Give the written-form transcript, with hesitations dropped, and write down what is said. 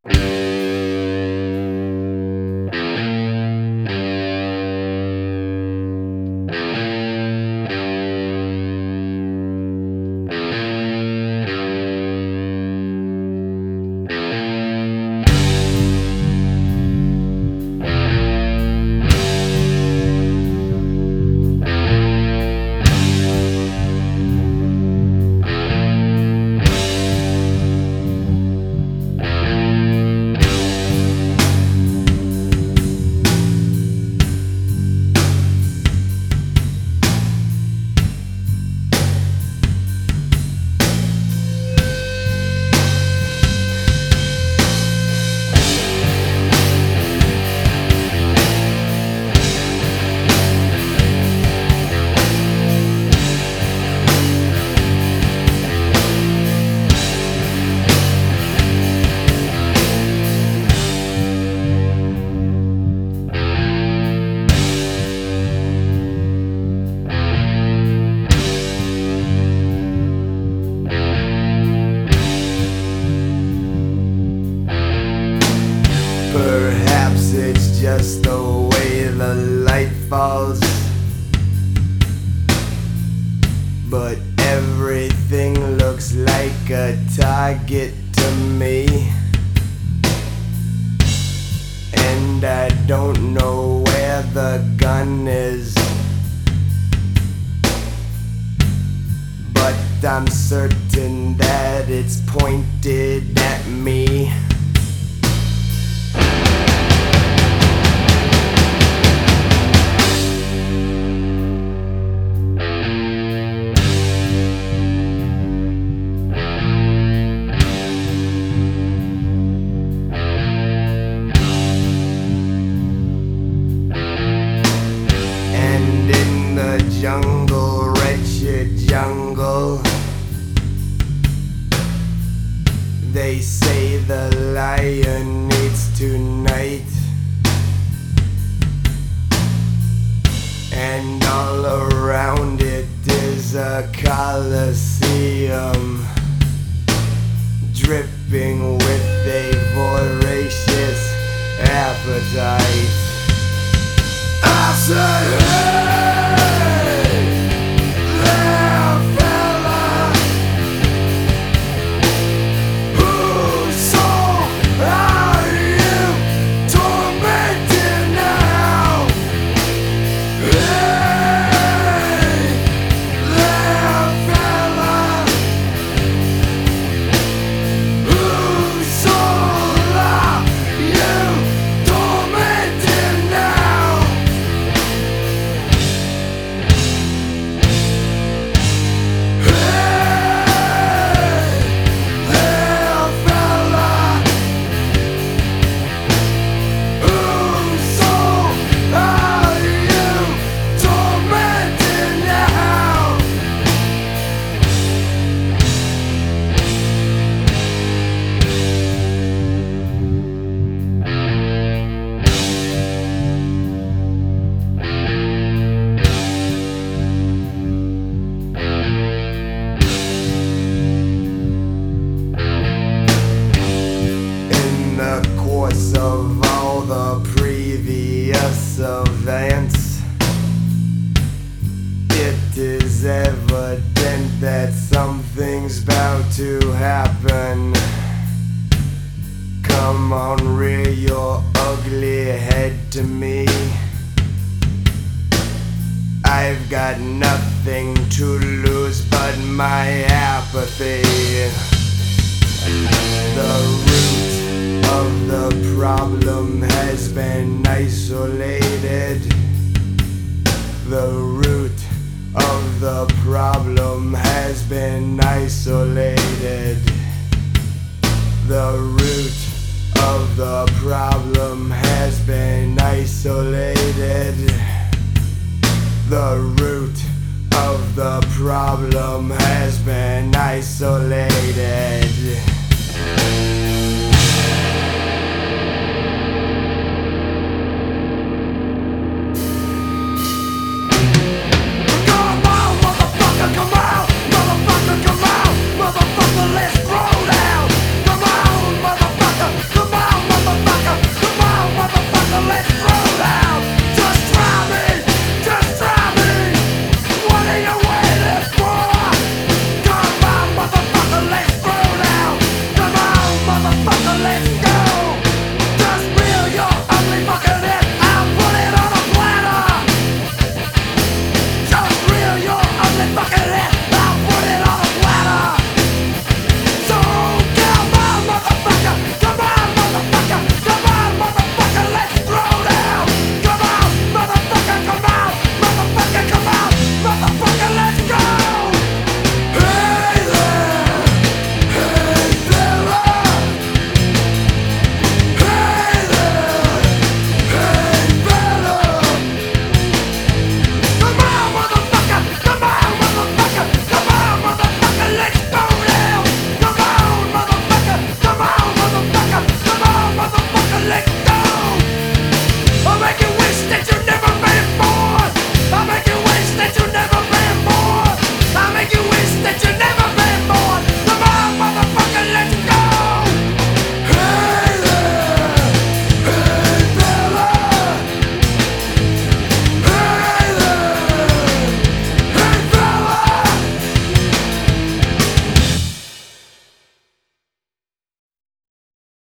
Perhaps it's just the way the light falls, but everything looks like a target to me, and I don't know where the gun is, but I'm certain that it's pointed at me. Jungle, wretched jungle, they say the lion eats tonight, and all around it is a coliseum, dripping with a voracious appetite. I say, hey! Of all the previous events, it is evident that something's about to happen. Come on, rear your ugly head to me. I've got nothing to lose but my apathy. The root of the problem has been isolated. The root of the problem has been isolated. The root of the problem has been isolated. The root of the problem has been isolated.